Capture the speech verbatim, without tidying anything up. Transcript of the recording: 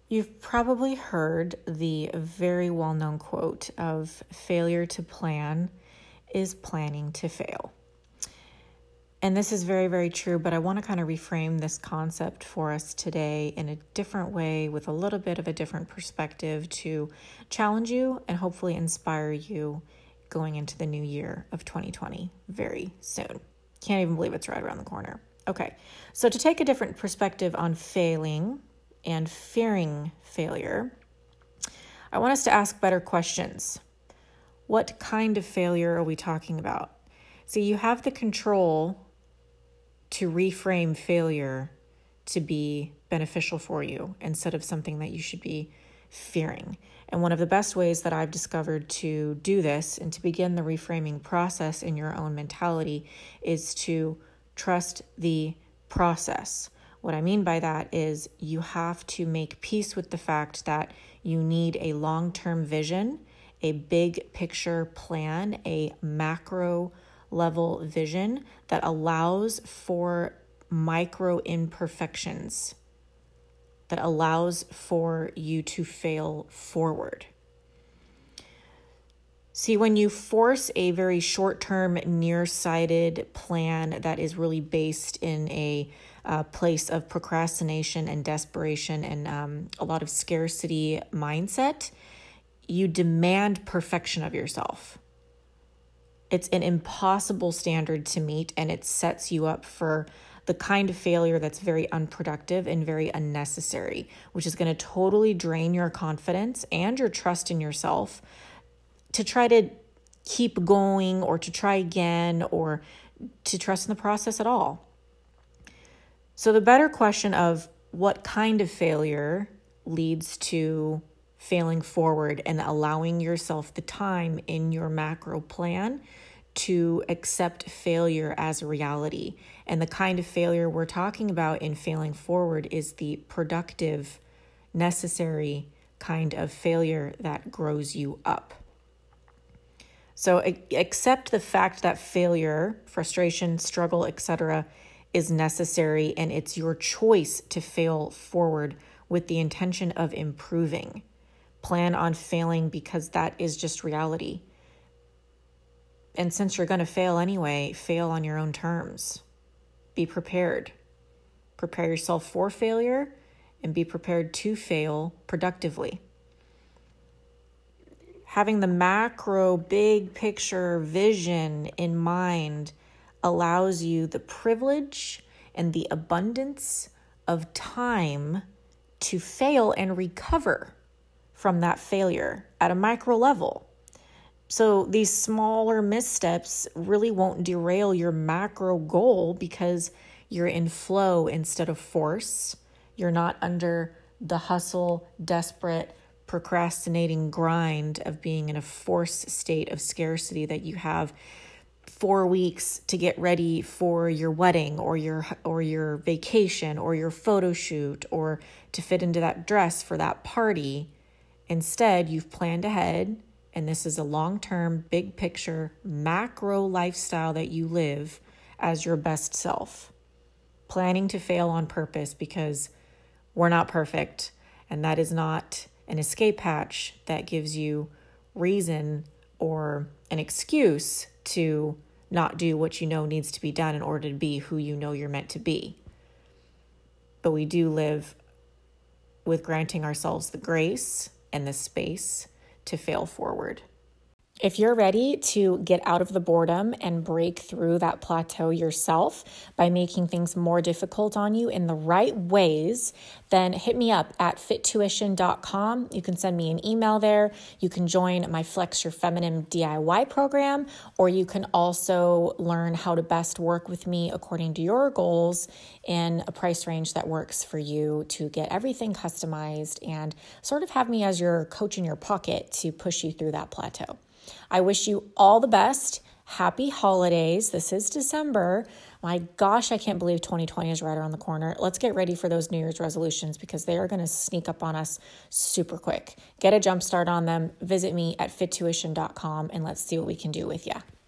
You've probably heard the very well-known quote of failure to plan is planning to fail. And this is very, very true, but I want to kind of reframe this concept for us today in a different way with a little bit of a different perspective to challenge you and hopefully inspire you going into the new year of twenty twenty very soon. Can't even believe it's right around the corner. Okay, so to take a different perspective on failing and fearing failure, I want us to ask better questions. What kind of failure are we talking about? See, you have the control to reframe failure to be beneficial for you instead of something that you should be fearing. And one of the best ways that I've discovered to do this and to begin the reframing process in your own mentality is to trust the process. What I mean by that is you have to make peace with the fact that you need a long-term vision, a big picture plan, a macro level vision that allows for micro imperfections, that allows for you to fail forward. See, when you force a very short-term, nearsighted plan that is really based in a uh, place of procrastination and desperation and um, a lot of scarcity mindset, you demand perfection of yourself. It's an impossible standard to meet, and it sets you up for the kind of failure that's very unproductive and very unnecessary, which is going to totally drain your confidence and your trust in yourself to try to keep going or to try again or to trust in the process at all. So the better question of what kind of failure leads to failing forward and allowing yourself the time in your macro plan to accept failure as a reality. And the kind of failure we're talking about in failing forward is the productive, necessary kind of failure that grows you up. So accept the fact that failure, frustration, struggle, et cetera is necessary, and it's your choice to fail forward with the intention of improving. Plan on failing because that is just reality. And since you're going to fail anyway, fail on your own terms. Be prepared. Prepare yourself for failure and be prepared to fail productively. Having the macro, big picture vision in mind allows you the privilege and the abundance of time to fail and recover from that failure at a micro level. So these smaller missteps really won't derail your macro goal because you're in flow instead of force. You're not under the hustle, desperate, procrastinating grind of being in a force state of scarcity that you have four weeks to get ready for your wedding or your or your vacation or your photo shoot or to fit into that dress for that party. Instead, you've planned ahead, and this is a long-term, big picture, macro lifestyle that you live as your best self. Planning to fail on purpose because we're not perfect, and that is not an escape hatch that gives you reason or an excuse to not do what you know needs to be done in order to be who you know you're meant to be. But we do live with granting ourselves the grace and the space to fail forward. If you're ready to get out of the boredom and break through that plateau yourself by making things more difficult on you in the right ways, then hit me up at fit tuition dot com. You can send me an email there. You can join my Flex Your Feminine D I Y program, or you can also learn how to best work with me according to your goals in a price range that works for you to get everything customized and sort of have me as your coach in your pocket to push you through that plateau. I wish you all the best. Happy holidays. This is December. My gosh, I can't believe twenty twenty is right around the corner. Let's get ready for those New Year's resolutions because they are going to sneak up on us super quick. Get a jump start on them. Visit me at fit tuition dot com and let's see what we can do with you.